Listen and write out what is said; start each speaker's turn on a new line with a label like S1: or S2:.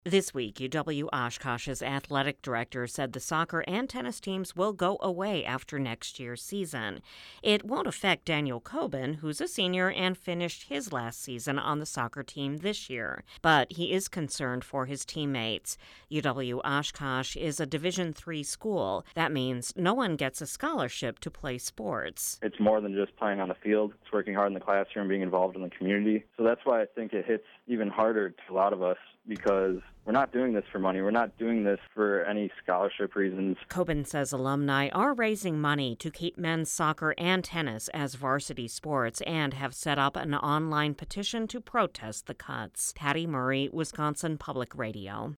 S1: This week, UW Oshkosh's athletic director said the soccer and tennis teams will go away after next year's season. It won't affect Daniel Coben, who's a senior and finished his last season on the soccer team this year. But he is concerned for his teammates. UW Oshkosh is a Division III school. That means no one gets a scholarship to play sports.
S2: It's more than just playing on the field. It's working hard in the classroom, being involved in the community. So that's why I think it hits even harder to a lot of us, because we're not doing this for money. We're not doing this for any scholarship reasons.
S1: Coben says alumni are raising money to keep men's soccer and tennis as varsity sports and have set up an online petition to protest the cuts. Patty Murray, Wisconsin Public Radio.